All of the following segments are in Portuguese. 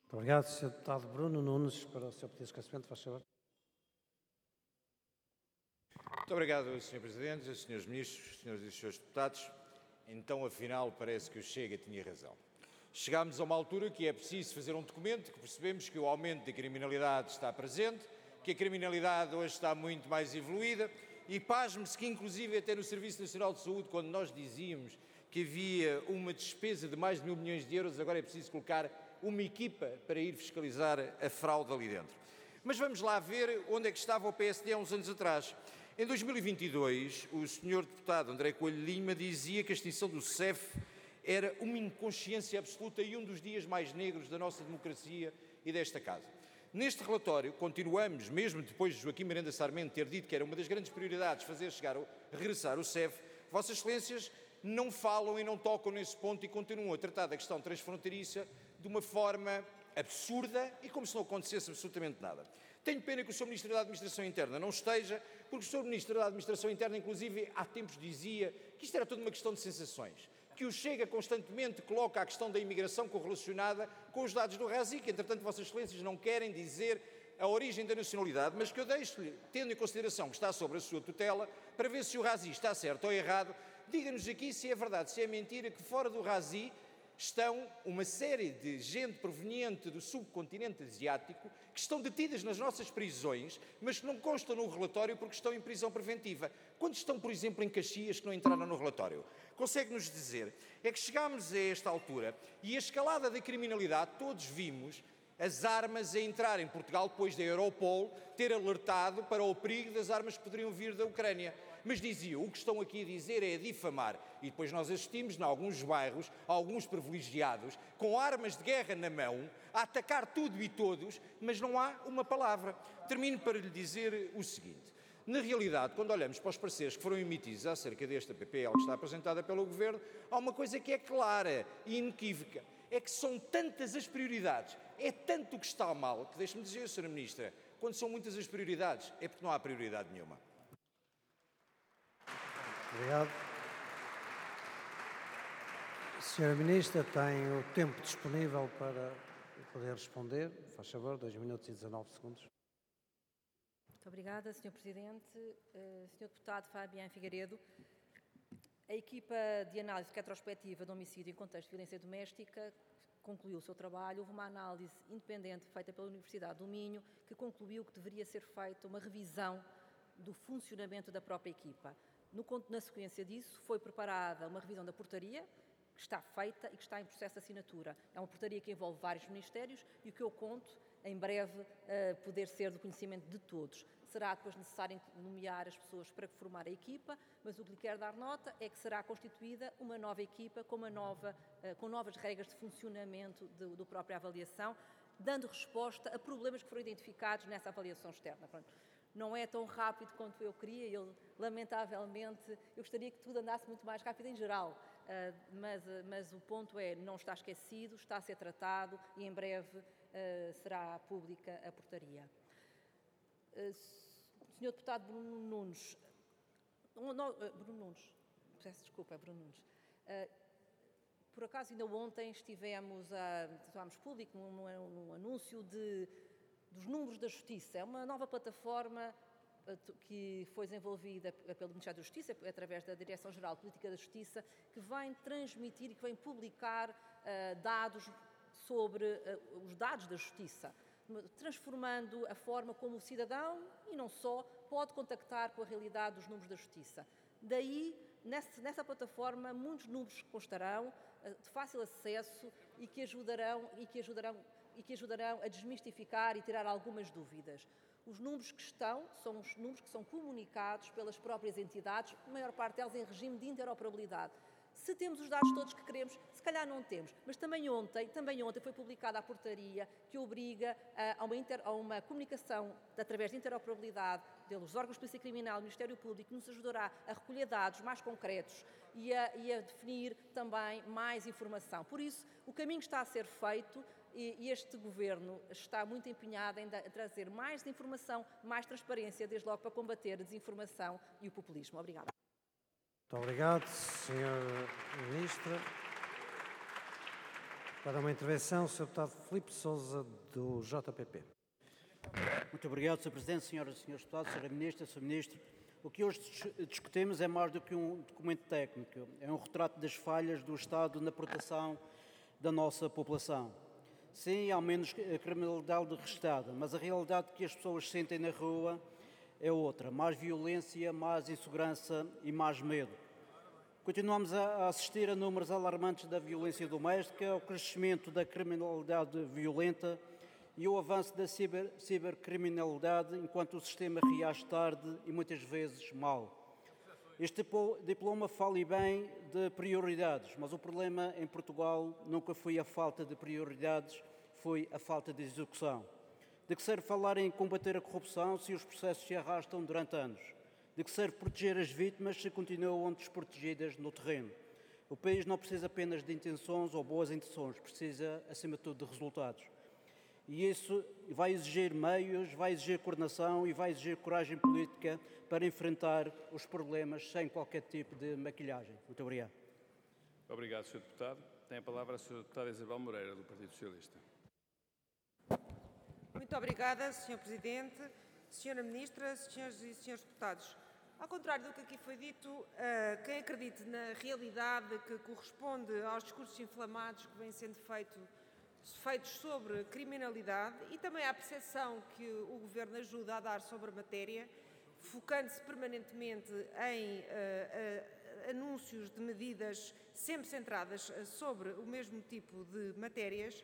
Muito obrigado, Sr. Deputado Bruno Nunes, para o seu pedido de esclarecimento, faz favor. Muito obrigado, Sr. Presidente, Srs. Ministros, Srs. e Srs. Deputados. Então, afinal, parece que o Chega tinha razão. Chegámos a uma altura que é preciso fazer um documento, que percebemos que o aumento da criminalidade está presente, que a criminalidade hoje está muito mais evoluída e pasme-se que, inclusive, até no Serviço Nacional de Saúde, quando nós dizíamos que havia uma despesa de mais de 1.000 milhões de euros, agora é preciso colocar uma equipa para ir fiscalizar a fraude ali dentro. Mas vamos lá ver onde é que estava o PSD há uns anos atrás. Em 2022, o Sr. Deputado André Coelho Lima dizia que a extinção do CEF era uma inconsciência absoluta e um dos dias mais negros da nossa democracia e desta Casa. Neste relatório, continuamos, mesmo depois de Joaquim Miranda Sarmento ter dito que era uma das grandes prioridades regressar o CEF, Vossas Excelências não falam e não tocam nesse ponto e continuam a tratar da questão transfronteiriça de uma forma absurda e como se não acontecesse absolutamente nada. Tenho pena que o Sr. Ministro da Administração Interna não esteja, porque o Sr. Ministro da Administração Interna, inclusive, há tempos dizia que isto era toda uma questão de sensações, que o Chega constantemente coloca a questão da imigração correlacionada com os dados do RASI, que, entretanto, Vossas Excelências não querem dizer a origem da nacionalidade, mas que eu deixo-lhe, tendo em consideração que está sobre a sua tutela, para ver se o RASI está certo ou errado, diga-nos aqui se é verdade, se é mentira, que fora do RASI estão uma série de gente proveniente do subcontinente asiático que estão detidas nas nossas prisões, mas que não constam no relatório porque estão em prisão preventiva. Quando estão, por exemplo, em Caxias, que não entraram no relatório? Consegue-nos dizer? É que chegámos a esta altura e a escalada da criminalidade, todos vimos as armas a entrar em Portugal depois da Europol ter alertado para o perigo das armas que poderiam vir da Ucrânia. Mas diziam, o que estão aqui a dizer é a difamar. E depois nós assistimos, em alguns bairros, a alguns privilegiados, com armas de guerra na mão, a atacar tudo e todos, mas não há uma palavra. Termino para lhe dizer o seguinte. Na realidade, quando olhamos para os pareceres que foram emitidos acerca desta PPL que está apresentada pelo Governo, há uma coisa que é clara e inequívoca. É que são tantas as prioridades, é tanto o que está mal, que deixe-me dizer, Sra. Ministra, quando são muitas as prioridades, é porque não há prioridade nenhuma. Obrigado. Sra. Ministra, tem o tempo disponível para poder responder. Faz favor, 2 minutos e 19 segundos. Muito obrigada, Sr. Presidente. Sr. Deputado Fabiano Figueiredo, a equipa de análise retrospectiva do homicídio em contexto de violência doméstica concluiu o seu trabalho. Houve uma análise independente feita pela Universidade do Minho que concluiu que deveria ser feita uma revisão do funcionamento da própria equipa. Na sequência disso, foi preparada uma revisão da portaria, que está feita e que está em processo de assinatura. É uma portaria que envolve vários ministérios e o que eu conto, em breve, poder ser do conhecimento de todos. Será depois necessário nomear as pessoas para formar a equipa, mas o que lhe quero dar nota é que será constituída uma nova equipa com novas regras de funcionamento da própria avaliação, dando resposta a problemas que foram identificados nessa avaliação externa. Pronto. Não é tão rápido quanto eu queria, lamentavelmente, eu gostaria que tudo andasse muito mais rápido em geral, mas o ponto é, não está esquecido, está a ser tratado e em breve será pública a portaria. Sr. Deputado Bruno Nunes, peço desculpa, Bruno Nunes. Por acaso, ainda ontem tornámos público num anúncio dos números da Justiça. É uma nova plataforma que foi desenvolvida pelo Ministério da Justiça, através da Direção-Geral de Política da Justiça, que vem transmitir e que vem publicar dados sobre os dados da Justiça, transformando a forma como o cidadão, e não só, pode contactar com a realidade dos números da Justiça. Daí, nessa plataforma, muitos números constarão de fácil acesso e que ajudarão a desmistificar e tirar algumas dúvidas. Os números que são os números que são comunicados pelas próprias entidades, a maior parte delas em regime de interoperabilidade. Se temos os dados todos que queremos, se calhar não temos, mas também ontem foi publicada a portaria que obriga a uma comunicação através de interoperabilidade pelos órgãos de polícia criminal e do Ministério Público, que nos ajudará a recolher dados mais concretos e a definir também mais informação. Por isso, o caminho está a ser feito e este Governo está muito empenhado em trazer mais informação, mais transparência, desde logo para combater a desinformação e o populismo. Obrigada. Muito obrigado, Sr. Ministro. Para uma intervenção, o Sr. Deputado Filipe Sousa, do JPP. Muito obrigado, Sr. Presidente, senhoras e senhores deputados, Sra. Ministra, Sr. Ministro. O que hoje discutimos é mais do que um documento técnico, é um retrato das falhas do Estado na proteção da nossa população. Sim, há menos criminalidade registrada, mas a realidade que as pessoas sentem na rua é outra. Mais violência, mais insegurança e mais medo. Continuamos a assistir a números alarmantes da violência doméstica, ao crescimento da criminalidade violenta e ao avanço da cibercriminalidade, enquanto o sistema reage tarde e muitas vezes mal. Este diploma fala e bem de prioridades, mas o problema em Portugal nunca foi a falta de prioridades, foi a falta de execução. De que serve falar em combater a corrupção se os processos se arrastam durante anos? De que serve proteger as vítimas se continuam desprotegidas no terreno? O país não precisa apenas de intenções ou boas intenções, precisa, acima de tudo, de resultados. E isso vai exigir meios, vai exigir coordenação e vai exigir coragem política para enfrentar os problemas sem qualquer tipo de maquilhagem. Muito obrigado. Obrigado, Sr. Deputado. Tem a palavra a Sra. Deputada Isabel Moreira, do Partido Socialista. Muito obrigada, Sr. Presidente, Sra. Ministra, Sras. e Srs. Deputados. Ao contrário do que aqui foi dito, quem acredite na realidade que corresponde aos discursos inflamados que vêm sendo feitos sobre criminalidade e também à percepção que o Governo ajuda a dar sobre a matéria, focando-se permanentemente em anúncios de medidas sempre centradas sobre o mesmo tipo de matérias,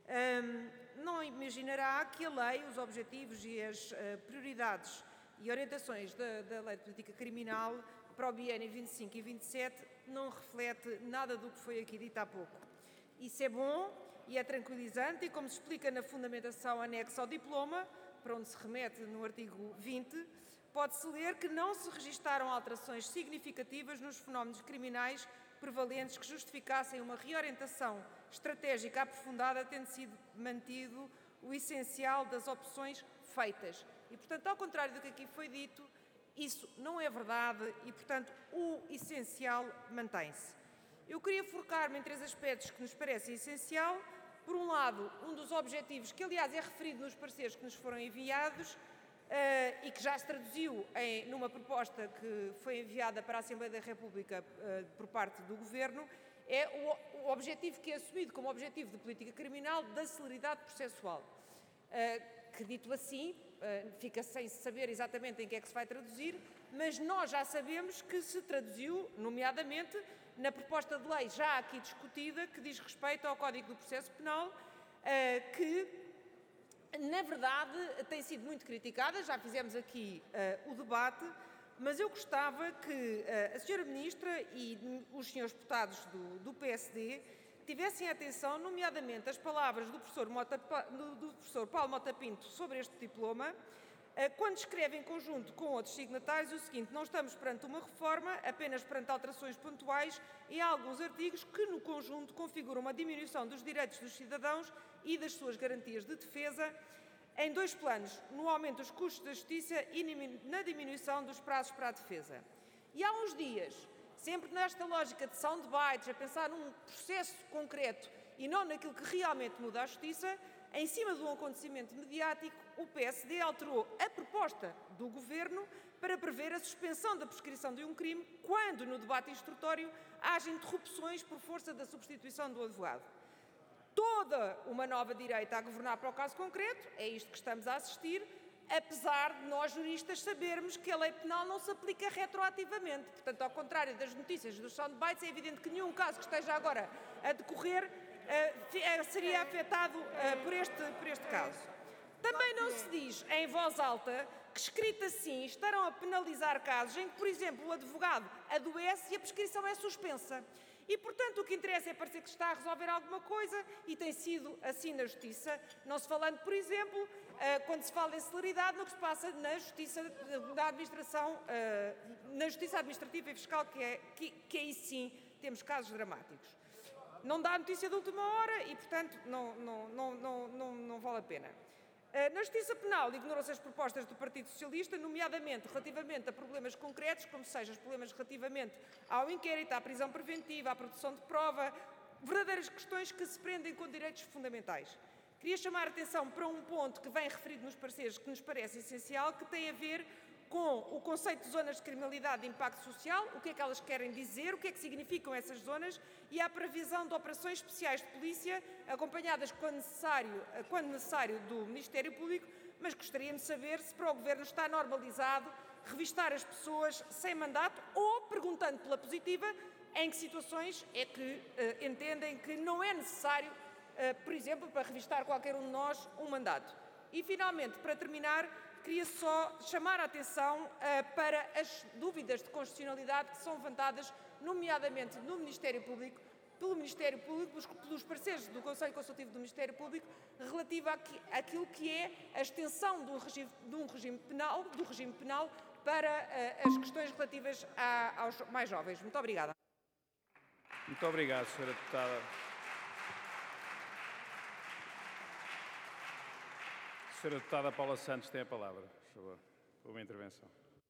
não imaginará que a lei, os objetivos e as prioridades e orientações da Lei de Política Criminal para o biênio 25 e 27 não reflete nada do que foi aqui dito há pouco. Isso é bom e é tranquilizante e, como se explica na fundamentação anexa ao diploma, para onde se remete no artigo 20, pode-se ler que não se registaram alterações significativas nos fenómenos criminais prevalentes que justificassem uma reorientação estratégica aprofundada, tendo sido mantido o essencial das opções feitas. E, portanto, ao contrário do que aqui foi dito, isso não é verdade e, portanto, o essencial mantém-se. Eu queria focar-me em 3 aspectos que nos parecem essencial. Por um lado, um dos objetivos, que aliás é referido nos pareceres que nos foram enviados e que já se traduziu numa proposta que foi enviada para a Assembleia da República por parte do Governo, é o objetivo que é assumido como objetivo de política criminal da celeridade processual. Que, dito assim, fica sem saber exatamente em que é que se vai traduzir, mas nós já sabemos que se traduziu, nomeadamente, na proposta de lei já aqui discutida, que diz respeito ao Código do Processo Penal, que, na verdade, tem sido muito criticada, já fizemos aqui o debate, mas eu gostava que a Sra. Ministra e os Srs. Deputados do PSD tivessem atenção, nomeadamente, as palavras do professor Paulo Mota Pinto sobre este diploma, quando escreve em conjunto com outros signatários o seguinte: não estamos perante uma reforma, apenas perante alterações pontuais em alguns artigos que, no conjunto, configuram uma diminuição dos direitos dos cidadãos e das suas garantias de defesa em 2 planos, no aumento dos custos da justiça e na diminuição dos prazos para a defesa. E há uns dias, sempre nesta lógica de soundbites, a pensar num processo concreto e não naquilo que realmente muda a justiça, em cima de um acontecimento mediático, o PSD alterou a proposta do Governo para prever a suspensão da prescrição de um crime quando, no debate instrutório, haja interrupções por força da substituição do advogado. Toda uma nova direita a governar para o caso concreto, é isto que estamos a assistir, apesar de nós juristas sabermos que a lei penal não se aplica retroativamente. Portanto, ao contrário das notícias dos soundbites, é evidente que nenhum caso que esteja agora a decorrer seria afetado por este caso. Também não se diz em voz alta que, escrito assim, estarão a penalizar casos em que, por exemplo, o advogado adoece e a prescrição é suspensa. E, portanto, o que interessa é parecer que está a resolver alguma coisa e tem sido assim na Justiça, não se falando, por exemplo, quando se fala em celeridade, no que se passa na Justiça da Administração, na Justiça Administrativa e Fiscal, que aí sim temos casos dramáticos. Não dá notícia de última hora e, portanto, não vale a pena. Na Justiça Penal, ignorou-se as propostas do Partido Socialista, nomeadamente relativamente a problemas concretos, como seja os problemas relativamente ao inquérito, à prisão preventiva, à produção de prova, verdadeiras questões que se prendem com direitos fundamentais. Queria chamar a atenção para um ponto que vem referido nos pareceres que nos parece essencial, que tem a ver com o conceito de zonas de criminalidade de impacto social, o que é que elas querem dizer, o que é que significam essas zonas, e a previsão de operações especiais de polícia, acompanhadas, quando necessário, do Ministério Público, mas gostaríamos de saber se para o Governo está normalizado revistar as pessoas sem mandato ou, perguntando pela positiva, em que situações é que entendem que não é necessário, por exemplo, para revistar qualquer um de nós, um mandato. E, finalmente, para terminar, queria só chamar a atenção para as dúvidas de constitucionalidade que são levantadas, nomeadamente no Ministério Público, pelo Ministério Público, pelos pareceres do Conselho Consultivo do Ministério Público, relativa àquilo que é a extensão do regime penal para as questões relativas aos mais jovens. Muito obrigada. Muito obrigado, Sra. Deputada. Sra. Deputada Paula Santos tem a palavra, por favor, por uma intervenção.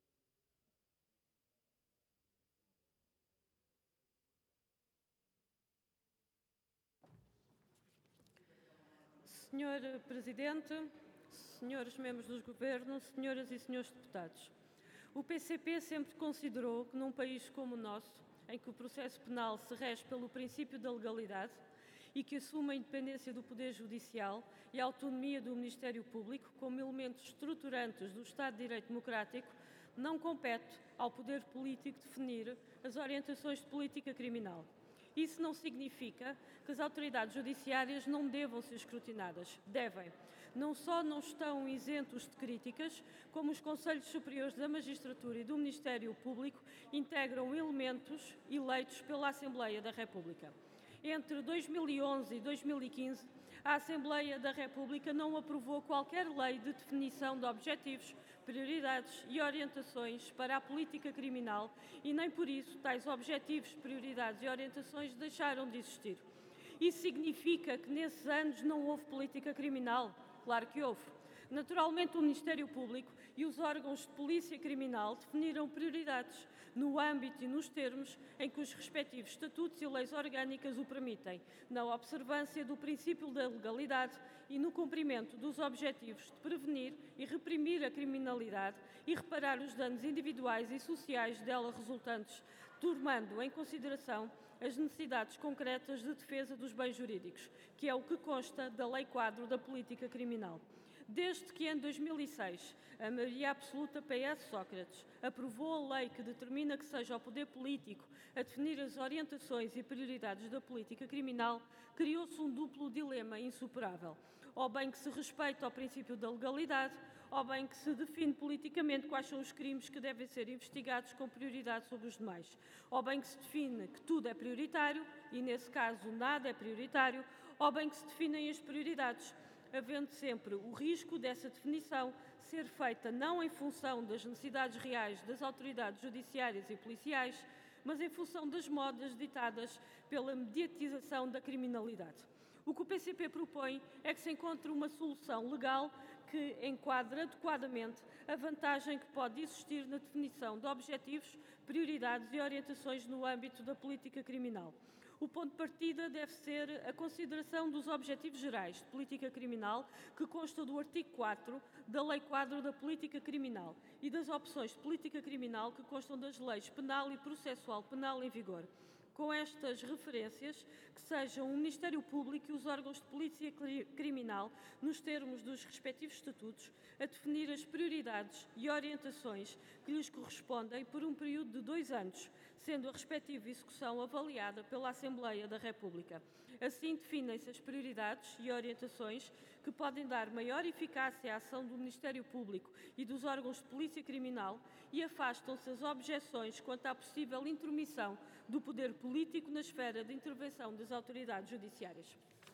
Senhor Presidente, senhores membros do Governo, senhoras e senhores deputados, o PCP sempre considerou que num país como o nosso, em que o processo penal se rege pelo princípio da legalidade e que assume a independência do Poder Judicial e a autonomia do Ministério Público como elementos estruturantes do Estado de Direito Democrático, não compete ao Poder Político definir as orientações de política criminal. Isso não significa que as autoridades judiciárias não devam ser escrutinadas. Devem. Não só não estão isentos de críticas, como os Conselhos Superiores da Magistratura e do Ministério Público integram elementos eleitos pela Assembleia da República. Entre 2011 e 2015, a Assembleia da República não aprovou qualquer lei de definição de objetivos, prioridades e orientações para a política criminal e nem por isso tais objetivos, prioridades e orientações deixaram de existir. Isso significa que nesses anos não houve política criminal? Claro que houve. Naturalmente, o Ministério Público e os órgãos de polícia criminal definiram prioridades no âmbito e nos termos em que os respectivos estatutos e leis orgânicas o permitem, na observância do princípio da legalidade e no cumprimento dos objetivos de prevenir e reprimir a criminalidade e reparar os danos individuais e sociais dela resultantes, tomando em consideração as necessidades concretas de defesa dos bens jurídicos, que é o que consta da Lei Quadro da Política Criminal. Desde que, em 2006, a maioria absoluta PS Sócrates aprovou a lei que determina que seja o poder político a definir as orientações e prioridades da política criminal, criou-se um duplo dilema insuperável. Ou bem que se respeita ao princípio da legalidade, ou bem que se define politicamente quais são os crimes que devem ser investigados com prioridade sobre os demais. Ou bem que se define que tudo é prioritário, e nesse caso nada é prioritário, ou bem que se definem as prioridades, havendo sempre o risco dessa definição ser feita não em função das necessidades reais das autoridades judiciárias e policiais, mas em função das modas ditadas pela mediatização da criminalidade. O que o PCP propõe é que se encontre uma solução legal que enquadre adequadamente a vantagem que pode existir na definição de objetivos, prioridades e orientações no âmbito da política criminal. O ponto de partida deve ser a consideração dos objetivos gerais de política criminal que consta do artigo 4 da Lei Quadro da Política Criminal e das opções de política criminal que constam das leis penal e processual penal em vigor. Com estas referências, que sejam o Ministério Público e os órgãos de polícia criminal, nos termos dos respectivos estatutos, a definir as prioridades e orientações que lhes correspondem por um período de 2 anos, sendo a respectiva execução avaliada pela Assembleia da República. Assim, definem-se as prioridades e orientações que podem dar maior eficácia à ação do Ministério Público e dos órgãos de polícia criminal e afastam-se as objeções quanto à possível intromissão do poder político na esfera de intervenção das autoridades judiciárias.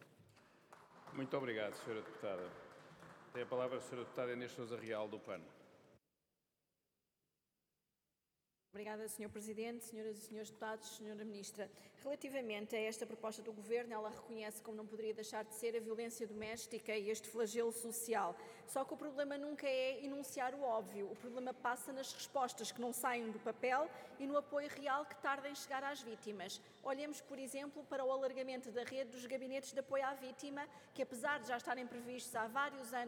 Muito obrigado, Sra. Deputada. Tem a palavra a Sra. Deputada Inês Sousa Real, do PAN. Obrigada, Sr. Presidente, Senhoras e Senhores Deputados, Sra. Ministra. Relativamente a esta proposta do Governo, ela reconhece, como não poderia deixar de ser, a violência doméstica e este flagelo social. Só que o problema nunca é enunciar o óbvio. O problema passa nas respostas que não saem do papel e no apoio real que tarda em chegar às vítimas. Olhemos, por exemplo, para o alargamento da rede dos gabinetes de apoio à vítima, que apesar de já estarem previstos há vários anos